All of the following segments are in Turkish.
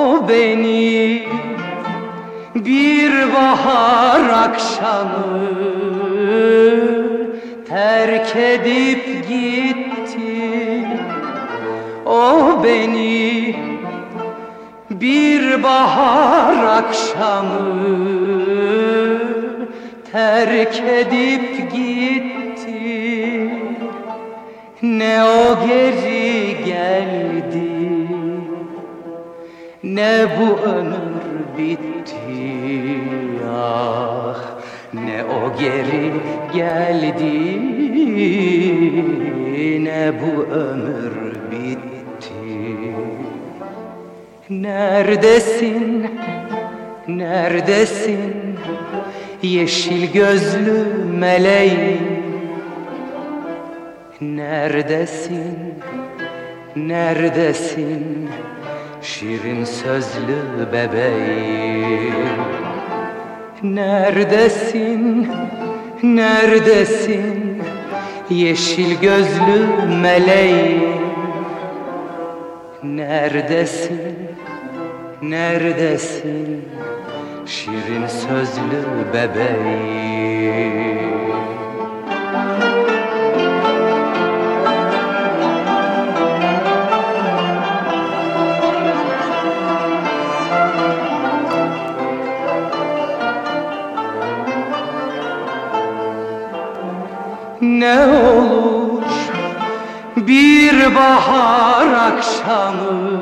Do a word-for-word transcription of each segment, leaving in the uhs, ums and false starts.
beni bir bahar akşamı terk edip gitti. O beni bir bahar akşamı terk edip gitti. Ne o geri geldi, ne bu ömür bitti. Ah, ne o geri geldi, ne bu ömür bitti. Neredesin, neredesin yeşil gözlü meleğim? Neredesin, neredesin şirin sözlü bebeğim? Neredesin, neredesin yeşil gözlü meleğim? Neredesin, neredesin şirin sözlü bebeğim? Ne olur bir bahar akşamı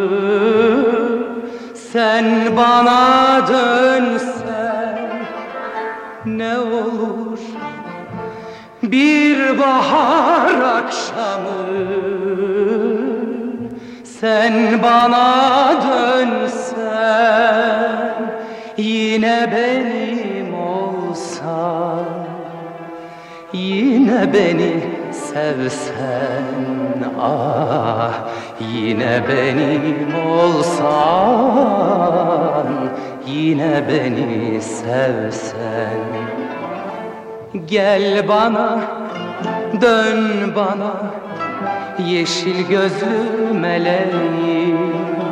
sen bana dönsen, ne olur bir bahar akşamı sen bana dönsen, yine benim olsan, yine beni sevsen. Ah, yine benim olsan, yine beni sevsen. Gel bana, dön bana yeşil gözlü meleğim.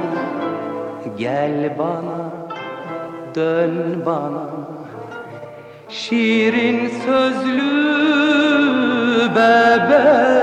Gel bana, dön bana şirin sözlü bebeğim.